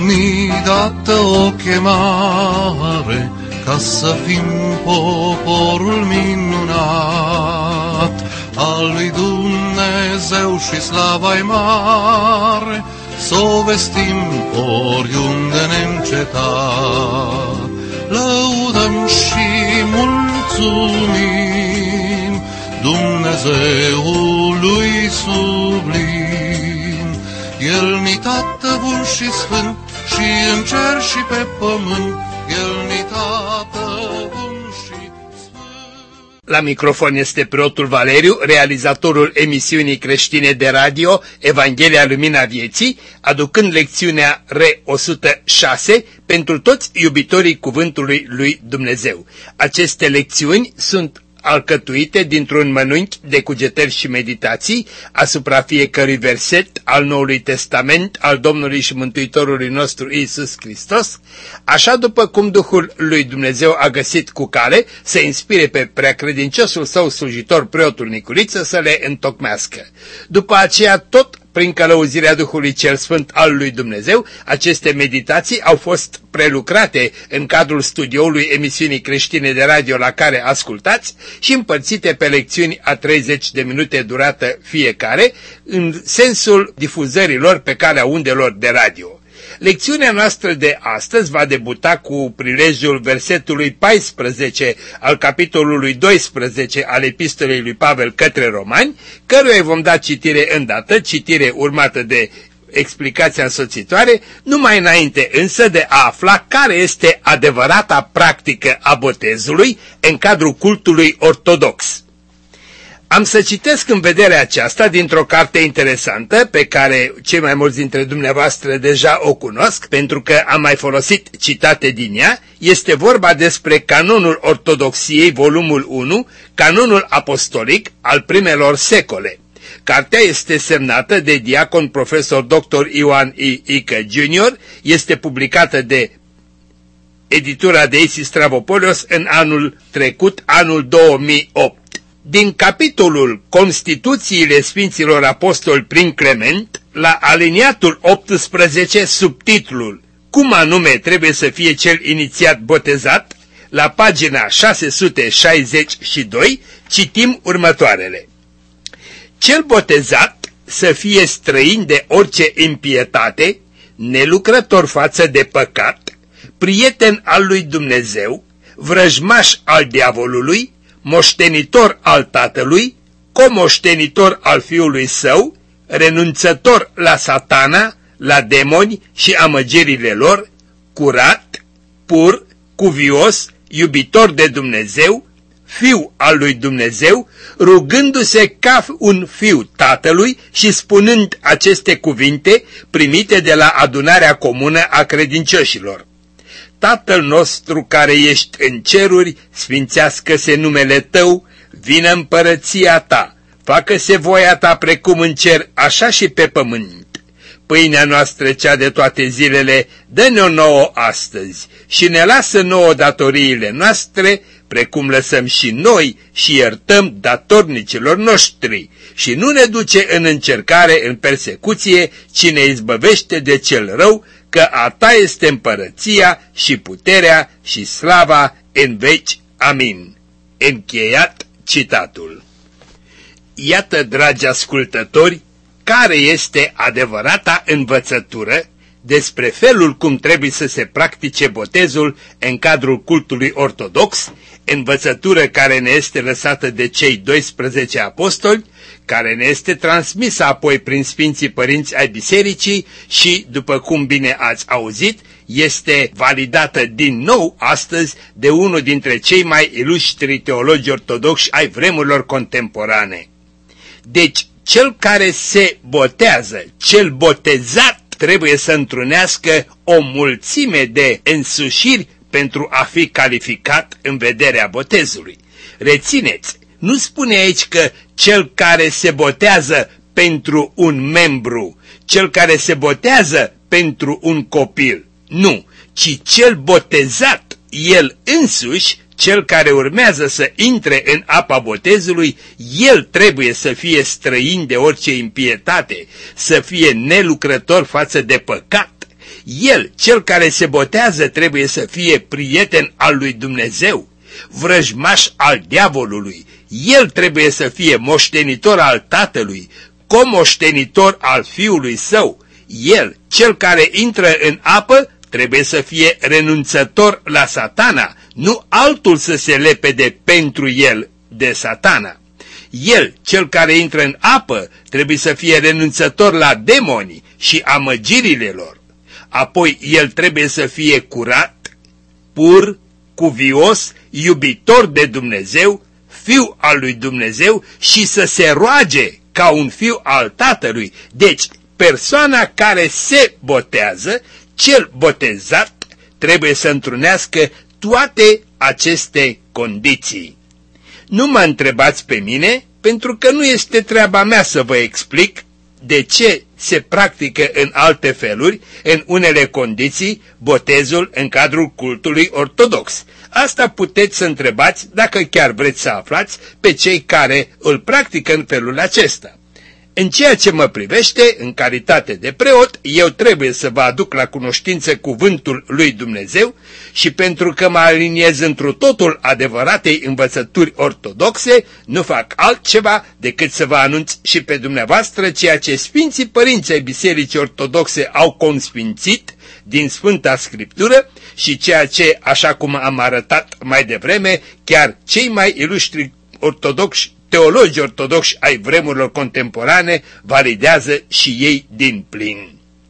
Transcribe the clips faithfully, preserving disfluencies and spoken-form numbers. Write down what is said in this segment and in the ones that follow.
ni dată o chemare ca să fim poporul minunat al lui Dumnezeu și slava-i mare, s-o vestim oriunde neîncetat. Lăudăm și mulțumim Dumnezeului sublim. El-ni Tată bun și sfânt și în cer și pe pământ, El-ni Tată bun și sfânt. La microfon este preotul Valeriu, realizatorul emisiunii creștine de radio Evanghelia Lumina Vieții, aducând lecțiunea R o sută șase pentru toți iubitorii Cuvântului lui Dumnezeu. Aceste lecțiuni sunt alcătuite dintr-un mănânchi de cugetări și meditații asupra fiecărui verset al Noului Testament al Domnului și Mântuitorului nostru Iisus Hristos, așa după cum Duhul lui Dumnezeu a găsit cu cale să inspire pe preacredinciosul său slujitor preotul Niculiță să le întocmească. După aceea, tot prin călăuzirea Duhului cel Sfânt al lui Dumnezeu, aceste meditații au fost prelucrate în cadrul studioului emisiunii creștine de radio la care ascultați și împărțite pe lecțiuni a treizeci de minute durată fiecare, în sensul difuzărilor pe calea undelor de radio. Lecțiunea noastră de astăzi va debuta cu prilejul versetului paisprezece al capitolului doisprezece al epistolei lui Pavel către Romani, căruia îi vom da citire îndată, citire urmată de explicația însoțitoare, numai înainte însă de a afla care este adevărata practică a botezului în cadrul cultului ortodox. Am să citesc în vederea aceasta dintr-o carte interesantă pe care cei mai mulți dintre dumneavoastră deja o cunosc pentru că am mai folosit citate din ea. Este vorba despre Canonul Ortodoxiei, volumul unu, Canonul Apostolic al primelor secole. Cartea este semnată de diacon profesor doctor Ioan I. Ică junior, este publicată de editura de Isis Stavropolios în anul trecut, anul două mii opt. Din capitolul Constituțiile Sfinților Apostoli prin Clement, la aliniatul optsprezece, subtitlul Cum anume trebuie să fie cel inițiat botezat, la pagina șase sute șaizeci și doi, citim următoarele. Cel botezat să fie străin de orice impietate, nelucrător față de păcat, prieten al lui Dumnezeu, vrăjmaș al diavolului, moștenitor al Tatălui, comoștenitor al Fiului Său, renunțător la Satana, la demoni și amăgerile lor, curat, pur, cuvios, iubitor de Dumnezeu, fiu al lui Dumnezeu, rugându-se ca un fiu Tatălui și spunând aceste cuvinte primite de la adunarea comună a credincioșilor. Tatăl nostru care ești în ceruri, sfințească-se numele Tău, vină împărăția Ta, facă-se voia Ta precum în cer, așa și pe pământ. Pâinea noastră cea de toate zilele, dă-ne-o nouă astăzi și ne lasă nouă datoriile noastre, precum lăsăm și noi și iertăm datornicilor noștri, și nu ne duce în încercare, în persecuție, ci ne izbăvește de cel rău, că a Ta este împărăția și puterea și slava în veci. Amin. Încheiat citatul. Iată, dragi ascultători, care este adevărata învățătură despre felul cum trebuie să se practice botezul în cadrul cultului ortodox, învățătură care ne este lăsată de cei doisprezece apostoli, care ne este transmisă apoi prin Sfinții Părinți ai Bisericii și, după cum bine ați auzit, este validată din nou astăzi de unul dintre cei mai iluștri teologi ortodoxi ai vremurilor contemporane. Deci, cel care se botează, cel botezat, trebuie să întrunească o mulțime de însușiri pentru a fi calificat în vederea botezului. Rețineți, nu spune aici că cel care se botează pentru un membru, cel care se botează pentru un copil, nu, ci cel botezat, el însuși, cel care urmează să intre în apa botezului, el trebuie să fie străin de orice impietate, să fie nelucrător față de păcat. El, cel care se botează, trebuie să fie prieten al lui Dumnezeu, vrăjmaș al diavolului. El trebuie să fie moștenitor al Tatălui, comoștenitor al Fiului Său. El, cel care intră în apă, trebuie să fie renunțător la Satana, nu altul să se lepede pentru el de Satana. El, cel care intră în apă, trebuie să fie renunțător la demonii și amăgirile lor. Apoi el trebuie să fie curat, pur, cuvios, iubitor de Dumnezeu, fiu al lui Dumnezeu și să se roage ca un fiu al Tatălui. Deci, persoana care se botează, cel botezat, trebuie să întrunească toate aceste condiții. Nu mă întrebați pe mine, pentru că nu este treaba mea să vă explic de ce se practică în alte feluri, în unele condiții, botezul în cadrul cultului ortodox. Asta puteți să întrebați, dacă chiar vreți să aflați, pe cei care îl practică în felul acesta. În ceea ce mă privește, în calitate de preot, eu trebuie să vă aduc la cunoștință cuvântul lui Dumnezeu și pentru că mă aliniez întru totul adevăratei învățături ortodoxe, nu fac altceva decât să vă anunț și pe dumneavoastră ceea ce Sfinții Părinți ai Bisericii Ortodoxe au consfințit din Sfânta Scriptură și ceea ce, așa cum am arătat mai devreme, chiar cei mai ilustri ortodoxi teologii ortodoxi ai vremurilor contemporane validează și ei din plin.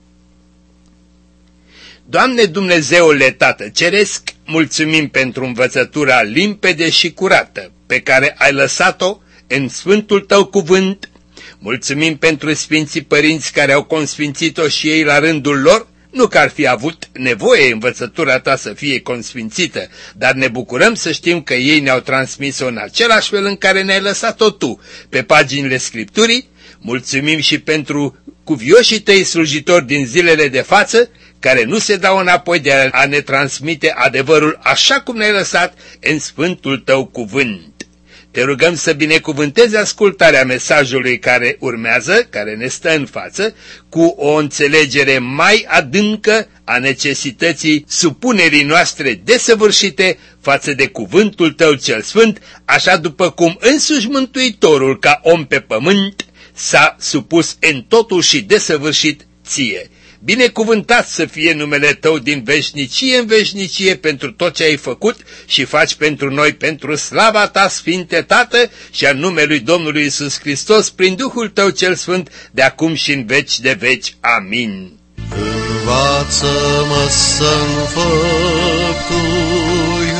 Doamne Dumnezeule Tată Ceresc, mulțumim pentru învățătura limpede și curată pe care ai lăsat-o în Sfântul Tău cuvânt. Mulțumim pentru Sfinții Părinți care au consfințit-o și ei la rândul lor, nu că ar fi avut nevoie învățătura Ta să fie consfințită, dar ne bucurăm să știm că ei ne-au transmis-o în același fel în care ne-ai lăsat-o Tu, pe paginile Scripturii. Mulțumim și pentru cuvioșii Tăi slujitori din zilele de față, care nu se dau înapoi de a ne transmite adevărul așa cum ne-ai lăsat în Sfântul Tău cuvânt. Te rugăm să binecuvântezi ascultarea mesajului care urmează, care ne stă în față, cu o înțelegere mai adâncă a necesității supunerii noastre desăvârșite față de cuvântul Tău cel Sfânt, așa după cum însuși Mântuitorul ca om pe pământ s-a supus în totul și desăvârșit Ție. Binecuvântat să fie numele Tău din veșnicie în veșnicie pentru tot ce ai făcut și faci pentru noi, pentru slava Ta, Sfinte Tată, și a numelui Domnului Iisus Hristos, prin Duhul Tău cel Sfânt, de acum și în veci de veci. Amin. Învață-mă să-mi făptuiesc,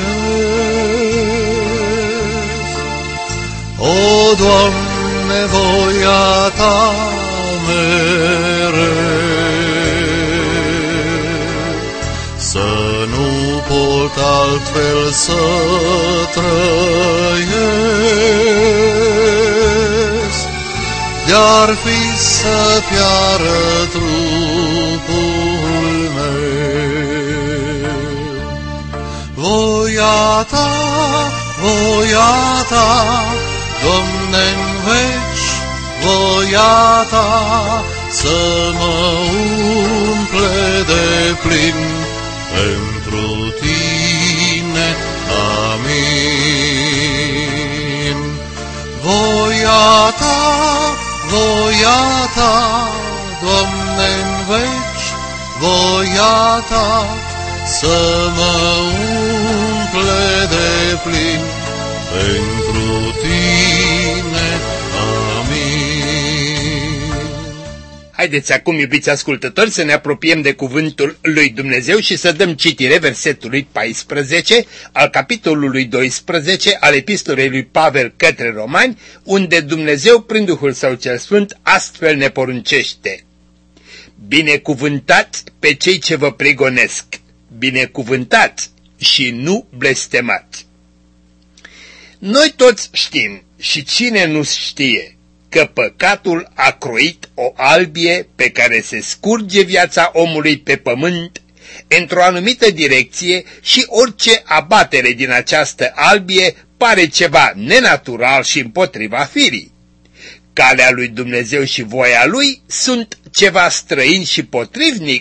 o, Doamne, voia Ta mereu, să nu pot altfel să trăiesc, de-ar fi să piară trupul meu. Voia Ta, voia Ta, Doamne-n veci, voia Ta, să mă umple de plin pentru Tine. Amin. Voia Ta, voia Ta, Doamne-n veci, voia Ta, să mă umple de plin pentru Tine. Haideți acum, iubiți ascultători, să ne apropiem de cuvântul lui Dumnezeu și să dăm citire versetului paisprezece al capitolului doisprezece al epistolei lui Pavel către Romani, unde Dumnezeu, prin Duhul Său cel Sfânt, astfel ne poruncește: binecuvântați pe cei ce vă prigonesc, binecuvântați și nu blestemați. Noi toți știm, și cine nu știe, că păcatul a croit o albie pe care se scurge viața omului pe pământ într-o anumită direcție și orice abatere din această albie pare ceva nenatural și împotriva firii. Calea lui Dumnezeu și voia Lui sunt ceva străin și potrivnic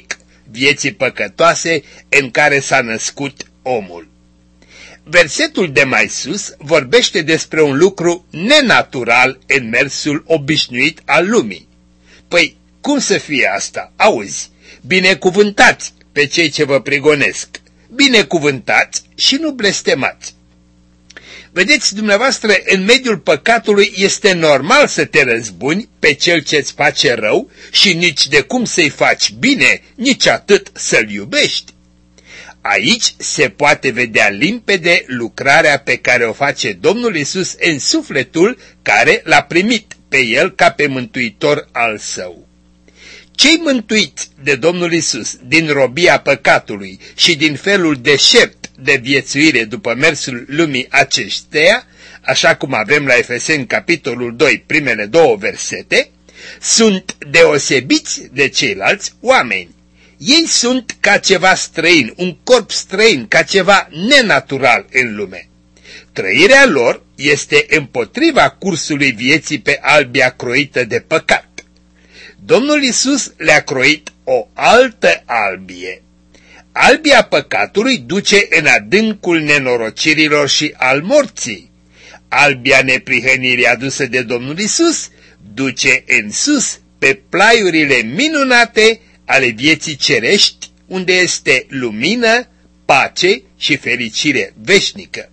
vieții păcătoase în care s-a născut omul. Versetul de mai sus vorbește despre un lucru nenatural în mersul obișnuit al lumii. Păi, cum să fie asta? Auzi, binecuvântați pe cei ce vă prigonesc, binecuvântați și nu blestemați. Vedeți, dumneavoastră, în mediul păcatului este normal să te răzbuni pe cel ce-ți face rău și nici de cum să-i faci bine, nici atât să-l iubești. Aici se poate vedea limpede lucrarea pe care o face Domnul Iisus în sufletul care l-a primit pe el ca pe mântuitor al său. Cei mântuiți de Domnul Iisus din robia păcatului și din felul deșert de viețuire după mersul lumii acesteia, așa cum avem la Efeseni capitolul doi, primele două versete, sunt deosebiți de ceilalți oameni. Ei sunt ca ceva străin, un corp străin, ca ceva nenatural în lume. Trăirea lor este împotriva cursului vieții pe albia croită de păcat. Domnul Iisus le-a croit o altă albie. Albia păcatului duce în adâncul nenorocirilor și al morții. Albia neprihănirii adusă de Domnul Iisus duce în sus pe plaiurile minunate ale vieții cerești, unde este lumină, pace și fericire veșnică.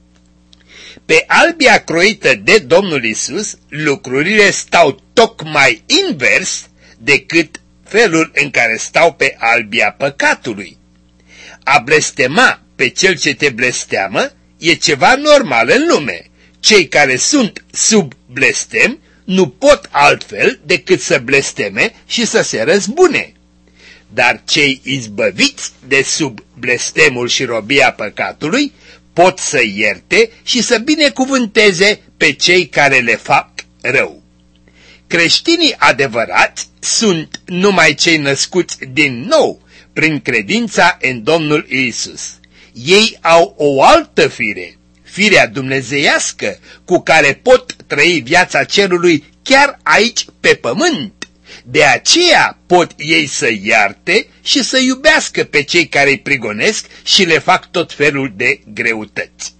Pe albia croită de Domnul Iisus, lucrurile stau tocmai invers decât felul în care stau pe albia păcatului. A blestema pe cel ce te blesteamă e ceva normal în lume. Cei care sunt sub blestem nu pot altfel decât să blesteme și să se răzbune. Dar cei izbăviți de sub blestemul și robia păcatului pot să ierte și să binecuvânteze pe cei care le fac rău. Creștinii adevărați sunt numai cei născuți din nou prin credința în Domnul Iisus. Ei au o altă fire, firea dumnezeiască, cu care pot trăi viața cerului chiar aici pe pământ. De aceea pot ei să iarte și să iubească pe cei care îi prigonesc și le fac tot felul de greutăți.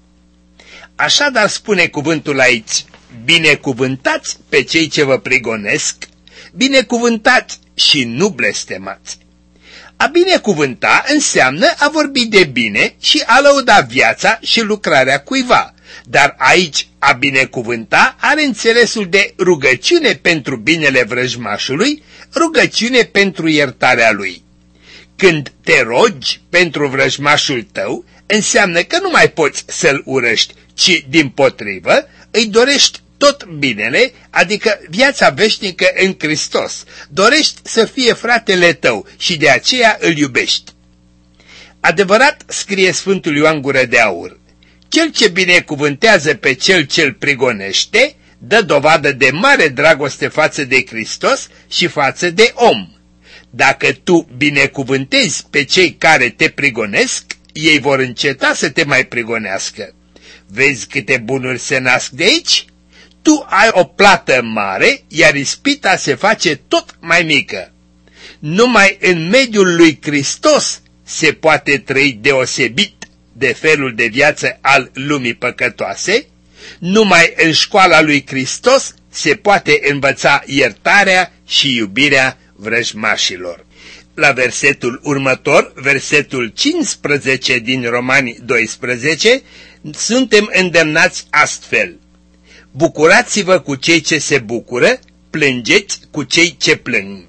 Așadar spune cuvântul aici, binecuvântați pe cei ce vă prigonesc, binecuvântați și nu blestemați. A binecuvânta înseamnă a vorbi de bine și a lăuda viața și lucrarea cuiva, dar aici a binecuvânta are înțelesul de rugăciune pentru binele vrăjmașului, rugăciune pentru iertarea lui. Când te rogi pentru vrăjmașul tău, înseamnă că nu mai poți să-l urăști, ci dimpotrivă îi dorești tot binele, adică viața veșnică în Hristos. Dorești să fie fratele tău și de aceea îl iubești. Adevărat, scrie Sfântul Ioan Gură de Aur, cel ce binecuvântează pe cel ce-l prigonește, dă dovadă de mare dragoste față de Hristos și față de om. Dacă tu binecuvântezi pe cei care te prigonesc, ei vor înceta să te mai prigonească. Vezi câte bunuri se nasc de aici? Tu ai o plată mare, iar ispita se face tot mai mică. Numai în mediul lui Hristos se poate trăi deosebit de felul de viață al lumii păcătoase, numai în școala lui Hristos se poate învăța iertarea și iubirea vrăjmașilor. La versetul următor, versetul cincisprezece din Romani doisprezece, suntem îndemnați astfel: bucurați-vă cu cei ce se bucură, plângeți cu cei ce plâng.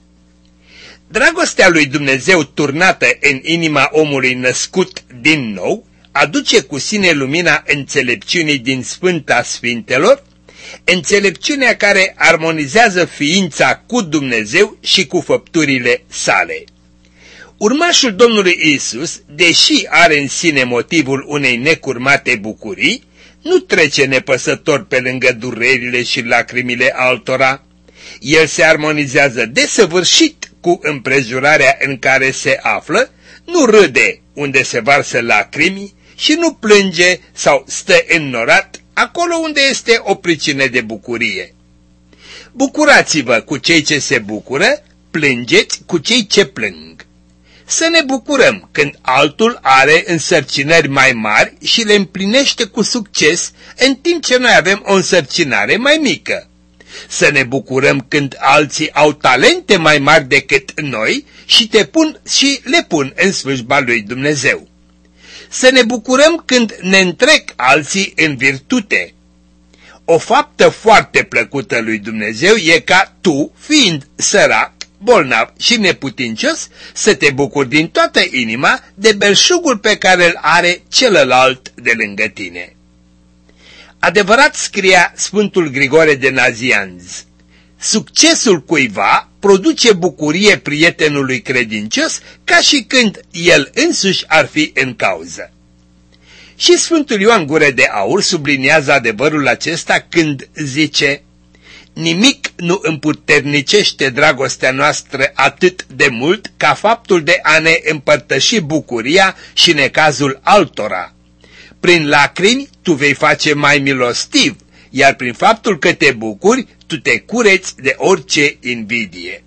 Dragostea lui Dumnezeu turnată în inima omului născut din nou aduce cu sine lumina înțelepciunii din Sfânta Sfintelor, înțelepciunea care armonizează ființa cu Dumnezeu și cu făpturile sale. Urmașul Domnului Iisus, deși are în sine motivul unei necurmate bucurii, nu trece nepăsător pe lângă durerile și lacrimile altora. El se armonizează desăvârșit cu împrejurarea în care se află, nu râde unde se varsă lacrimi și nu plânge sau stă înnorat acolo unde este o pricină de bucurie. Bucurați-vă cu cei ce se bucură, plângeți cu cei ce plâng. Să ne bucurăm când altul are însărcinări mai mari și le împlinește cu succes, în timp ce noi avem o însărcinare mai mică. Să ne bucurăm când alții au talente mai mari decât noi și te pun și le pun în slujba lui Dumnezeu. Să ne bucurăm când ne întrec alții în virtute. O faptă foarte plăcută lui Dumnezeu e ca tu, fiind sărac, bolnav și neputincios, să te bucuri din toată inima de belșugul pe care îl are celălalt de lângă tine. Adevărat, scria Sfântul Grigore de Nazianz, succesul cuiva produce bucurie prietenului credincios ca și când el însuși ar fi în cauză. Și Sfântul Ioan Gură de Aur subliniază adevărul acesta când zice: nimic nu împuternicește dragostea noastră atât de mult ca faptul de a ne împărtăși bucuria și necazul altora. Prin lacrimi tu vei face mai milostiv, iar prin faptul că te bucuri, tu te cureți de orice invidie.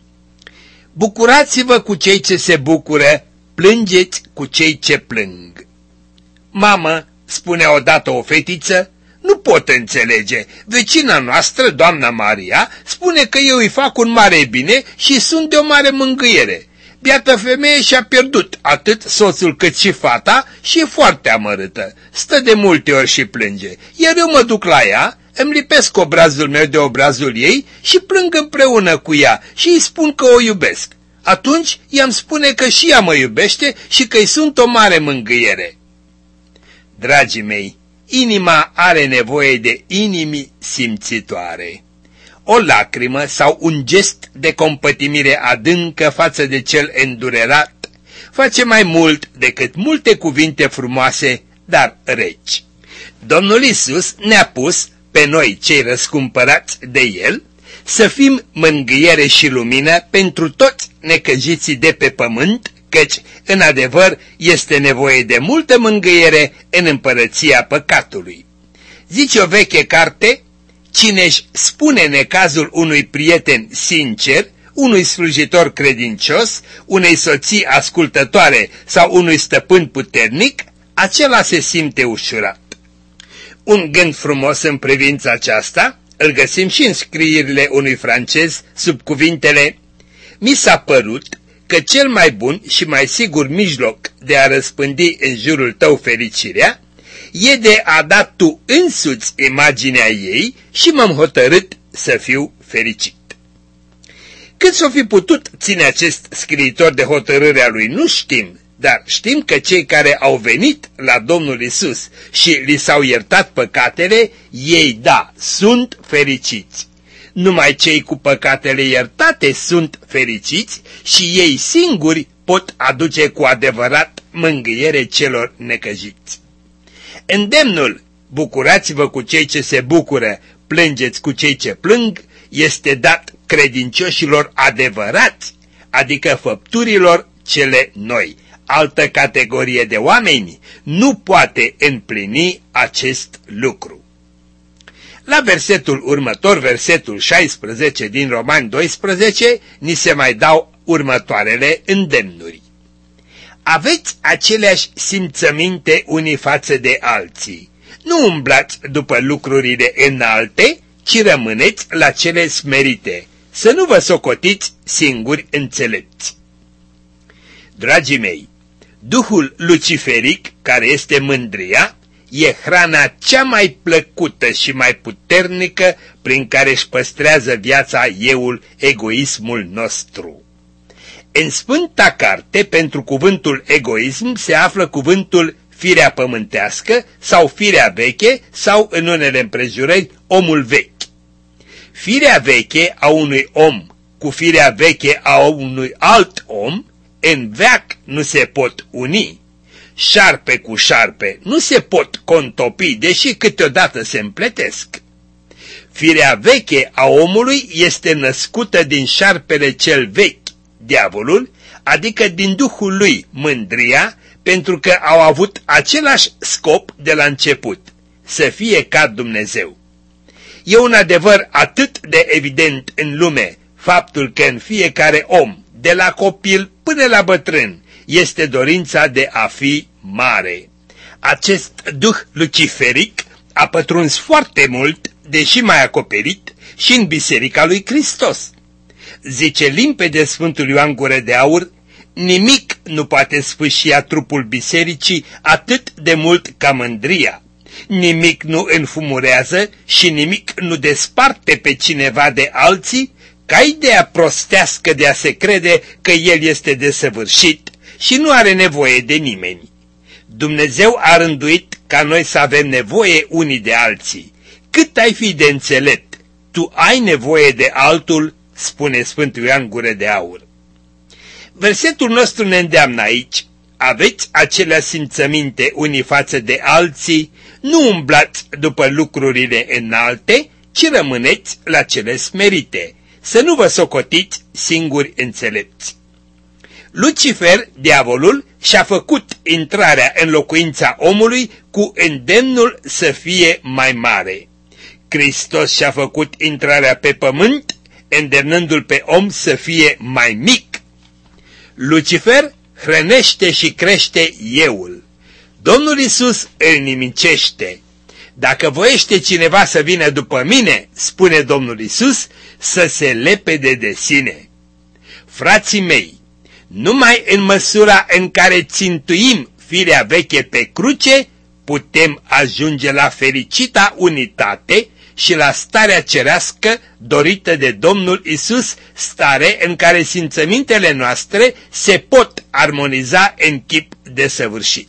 Bucurați-vă cu cei ce se bucură, plângeți cu cei ce plâng. Mamă, spunea odată o fetiță, nu pot înțelege. Vecina noastră, doamna Maria, spune că eu îi fac un mare bine și sunt de o mare mângâiere. Biată femeie și-a pierdut atât soțul cât și fata și e foarte amărâtă. Stă de multe ori și plânge. Iar eu mă duc la ea, îmi lipesc obrazul meu de obrazul ei și plâng împreună cu ea și îi spun că o iubesc. Atunci i-am spune că și ea mă iubește și că îi sunt o mare mângâiere. Dragii mei, inima are nevoie de inimi simțitoare. O lacrimă sau un gest de compătimire adâncă față de cel îndurerat face mai mult decât multe cuvinte frumoase, dar reci. Domnul Iisus ne-a pus pe noi, cei răscumpărați de El, să fim mângâiere și lumină pentru toți necăjiții de pe pământ, căci, în adevăr, este nevoie de multă mângâiere în împărăția păcatului. Zice o veche carte: cine-și spune necazul unui prieten sincer, unui slujitor credincios, unei soții ascultătoare sau unui stăpân puternic, acela se simte ușurat. Un gând frumos în privința aceasta îl găsim și în scrierile unui francez sub cuvintele: mi s-a părut că cel mai bun și mai sigur mijloc de a răspândi în jurul tău fericirea e de a da tu însuți imaginea ei și m-am hotărât să fiu fericit. Cât s-o fi putut ține acest scriitor de hotărârea lui nu știm, dar știm că cei care au venit la Domnul Iisus și li s-au iertat păcatele, ei, da, sunt fericiți. Numai cei cu păcatele iertate sunt fericiți și ei singuri pot aduce cu adevărat mângâiere celor necăjiți. Îndemnul, bucurați-vă cu cei ce se bucură, plângeți cu cei ce plâng, este dat credincioșilor adevărați, adică făpturilor cele noi. Altă categorie de oameni nu poate împlini acest lucru. La versetul următor, versetul șaisprezece din Romani doisprezece, ni se mai dau următoarele îndemnuri. Aveți aceleași simțăminte unii față de alții. Nu umblați după lucrurile înalte, ci rămâneți la cele smerite. Să nu vă socotiți singuri înțelepți. Dragii mei, duhul luciferic, care este mândria, e hrana cea mai plăcută și mai puternică prin care își păstrează viața euul, egoismul nostru. În Sfânta Carte, pentru cuvântul egoism, se află cuvântul firea pământească sau firea veche sau, în unele împrejurări, omul vechi. Firea veche a unui om cu firea veche a unui alt om în veac nu se pot uni. Șarpe cu șarpe nu se pot contopi, deși câteodată se împletesc. Firea veche a omului este născută din șarpele cel vechi, diavolul, adică din duhul lui, mândria, pentru că au avut același scop de la început, să fie ca Dumnezeu. E un adevăr atât de evident în lume faptul că în fiecare om, de la copil până la bătrân este dorința de a fi mare. Acest duh luciferic a pătruns foarte mult, deși mai acoperit, și în Biserica lui Hristos. Zice limpede Sfântul Ioan Gură de Aur, nimic nu poate sfâșia trupul bisericii atât de mult ca mândria. Nimic nu înfumurează și nimic nu desparte pe cineva de alții ca ideea prostească de a se crede că el este desăvârșit și nu are nevoie de nimeni. Dumnezeu a rânduit ca noi să avem nevoie unii de alții. Cât ai fi de înțelept, tu ai nevoie de altul, spune Sfântul Ioan Gură de Aur. Versetul nostru ne îndeamnă aici: aveți acelea simțăminte unii față de alții, nu umblați după lucrurile înalte, ci rămâneți la cele smerite, să nu vă socotiți singuri înțelepți. Lucifer, diavolul, și-a făcut intrarea în locuința omului cu îndemnul să fie mai mare. Hristos și-a făcut intrarea pe pământ, îndemnându-l pe om să fie mai mic. Lucifer hrănește și crește euul. Domnul Iisus îl nimicește. Dacă voiește cineva să vină după mine, spune Domnul Iisus, să se lepede de sine. Frații mei, numai în măsura în care țintuim firea veche pe cruce, putem ajunge la fericita unitate și la starea cerească dorită de Domnul Iisus, stare în care simțămintele noastre se pot armoniza în chip desăvârșit.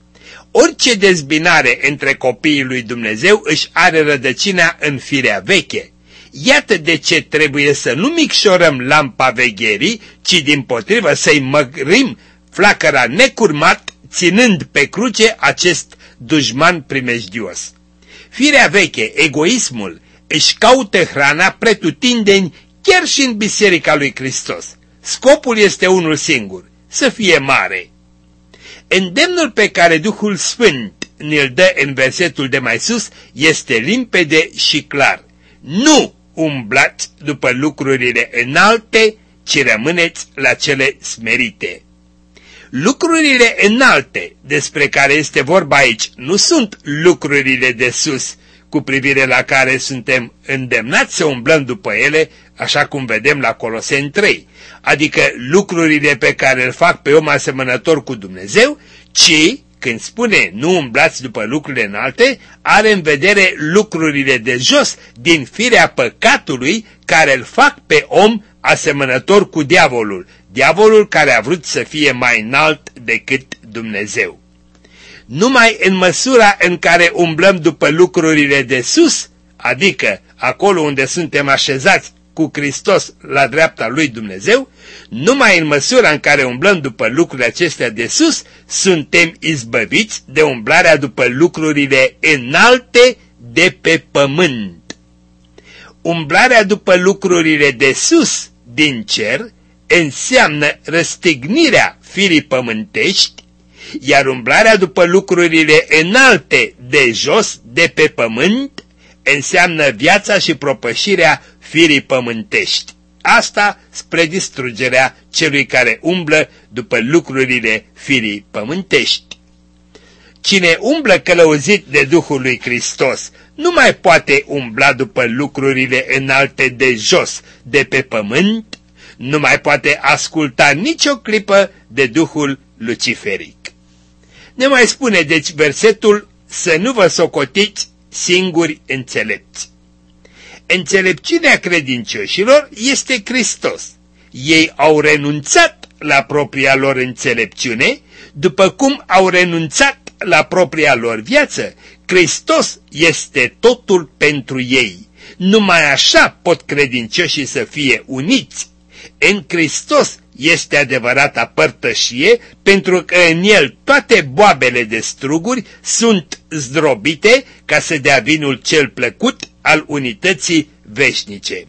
Orice dezbinare între copiii lui Dumnezeu își are rădăcina în firea veche. Iată de ce trebuie să nu micșorăm lampa vegherii, ci dimpotrivă să-i mărim flacăra necurmat, ținând pe cruce acest dușman primejdios. Firea veche, egoismul, își caută hrana pretutindeni chiar și în Biserica lui Hristos. Scopul este unul singur, să fie mare. Îndemnul pe care Duhul Sfânt ne-l dă în versetul de mai sus este limpede și clar. Nu umblați după lucrurile înalte, ci rămâneți la cele smerite. Lucrurile înalte despre care este vorba aici nu sunt lucrurile de sus, cu privire la care suntem îndemnați să umblăm după ele, așa cum vedem la Coloseni trei, adică lucrurile pe care îl fac pe om asemănător cu Dumnezeu, ci, când spune nu umblați după lucrurile înalte, are în vedere lucrurile de jos din firea păcatului care îl fac pe om asemănător cu diavolul, diavolul care a vrut să fie mai înalt decât Dumnezeu. Numai în măsura în care umblăm după lucrurile de sus, adică acolo unde suntem așezați cu Hristos la dreapta lui Dumnezeu, numai în măsura în care umblăm după lucrurile acestea de sus, suntem izbăviți de umblarea după lucrurile înalte de pe pământ. Umblarea după lucrurile de sus din cer înseamnă răstignirea firii pământești, iar umblarea după lucrurile înalte de jos, de pe pământ, înseamnă viața și propășirea firii pământești. Asta spre distrugerea celui care umblă după lucrurile firii pământești. Cine umblă călăuzit de Duhul lui Hristos nu mai poate umbla după lucrurile înalte de jos, de pe pământ, nu mai poate asculta nicio clipă de Duhul luciferic. Ne mai spune deci versetul să nu vă socotiți singuri înțelepți. Înțelepciunea credincioșilor este Hristos. Ei au renunțat la propria lor înțelepciune, după cum au renunțat la propria lor viață. Hristos este totul pentru ei. Numai așa pot credincioșii să fie uniți. În Hristos este adevărata părtășie, pentru că în el toate boabele de struguri sunt zdrobite ca să dea vinul cel plăcut al unității veșnice.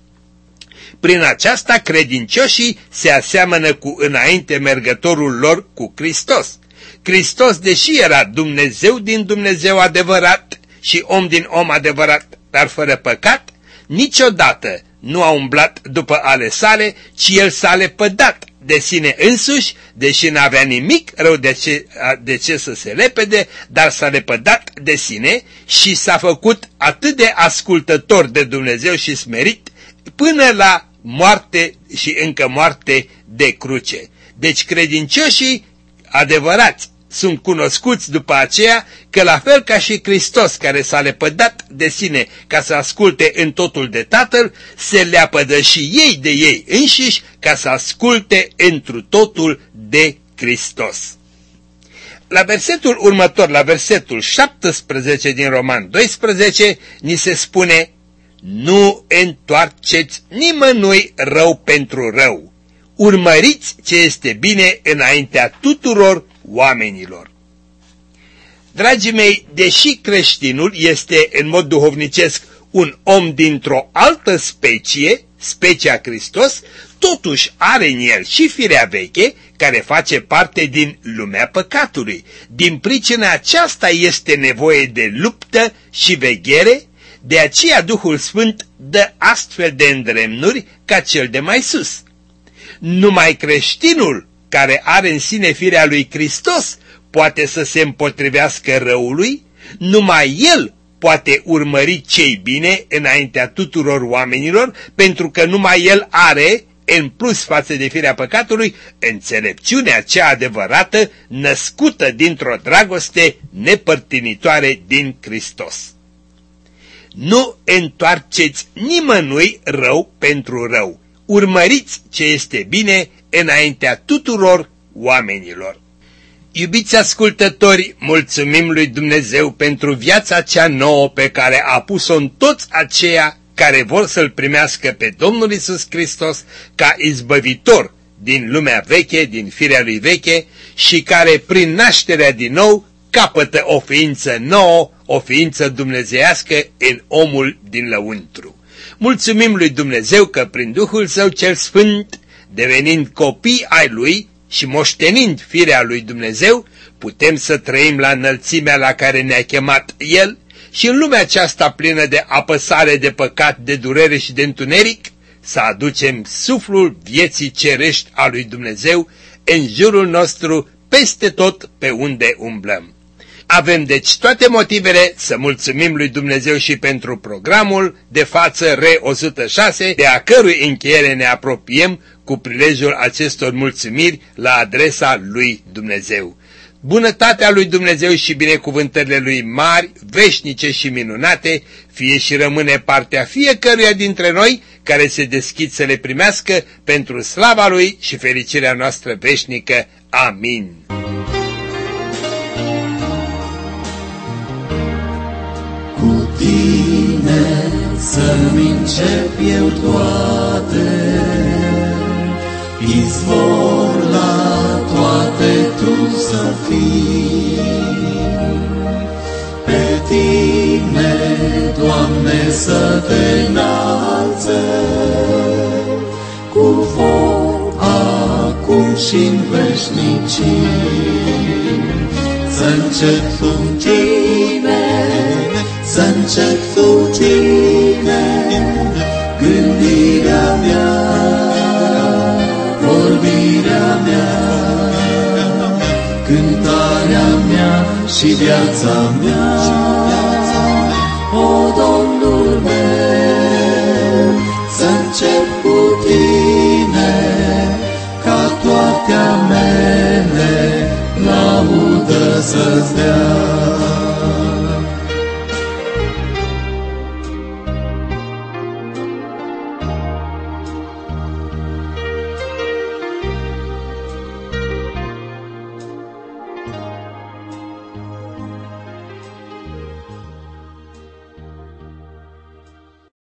Prin aceasta credincioșii se aseamănă cu înainte mergătorul lor cu Hristos. Hristos, deși era Dumnezeu din Dumnezeu adevărat și om din om adevărat, dar fără păcat, niciodată nu a umblat după ale sale, ci el s-a lepădat de sine însuși, deși n-avea nimic rău de ce, de ce să se lepede, dar s-a lepădat de sine și s-a făcut atât de ascultător de Dumnezeu și smerit până la moarte și încă moarte de cruce. Deci credincioșii adevărați sunt cunoscuți după aceea că la fel ca și Hristos, care s-a lepădat de sine ca să asculte în totul de Tatăl, se leapădă și ei de ei înșiși ca să asculte întru totul de Hristos. La versetul următor, la versetul șaptesprezece din Roman doisprezece, ni se spune: nu întoarceți nimănui rău pentru rău, urmăriți ce este bine înaintea tuturor oamenilor. Dragii mei, deși creștinul este în mod duhovnicesc un om dintr-o altă specie, specia Hristos, totuși are în el și firea veche, care face parte din lumea păcatului. Din pricina aceasta este nevoie de luptă și veghere, de aceea Duhul Sfânt dă astfel de îndremnuri ca cel de mai sus. Numai creștinul care are în sine firea lui Hristos poate să se împotrivească răului, numai el poate urmări ce-i bine înaintea tuturor oamenilor, pentru că numai el are, în plus față de firea păcatului, înțelepciunea cea adevărată, născută dintr-o dragoste nepărtinitoare din Hristos. Nu întoarceți nimănui rău pentru rău, urmăriți ce este bine înaintea tuturor oamenilor. Iubiți ascultători, mulțumim lui Dumnezeu pentru viața cea nouă pe care a pus-o în toți aceia care vor să-L primească pe Domnul Iisus Hristos ca izbăvitor din lumea veche, din firea lui veche, și care prin nașterea din nou capătă o ființă nouă, o ființă dumnezeiască în omul din lăuntru. Mulțumim lui Dumnezeu că prin Duhul Său cel Sfânt, devenind copii ai Lui și moștenind firea lui Dumnezeu, putem să trăim la înălțimea la care ne-a chemat El și în lumea aceasta plină de apăsare, de păcat, de durere și de întuneric, să aducem suflul vieții cerești a lui Dumnezeu în jurul nostru, peste tot pe unde umblăm. Avem deci toate motivele să mulțumim lui Dumnezeu și pentru programul de față R o sută șase, de a cărui încheiere ne apropiem cu prilejul acestor mulțumiri la adresa lui Dumnezeu. Bunătatea lui Dumnezeu și binecuvântările lui mari, veșnice și minunate, fie și rămâne partea fiecăruia dintre noi care se deschid să le primească pentru slava lui și fericirea noastră veșnică. Amin. Cu tine să-mi încep eu toate, izvor la toate tu să fii. Pe tine, Doamne, să te înalțe, cu foc acum și-n veșnicii. Să încep cu tine, să încep cu tine, gândirea mea, vorbirea mea, cântarea mea și viața mea.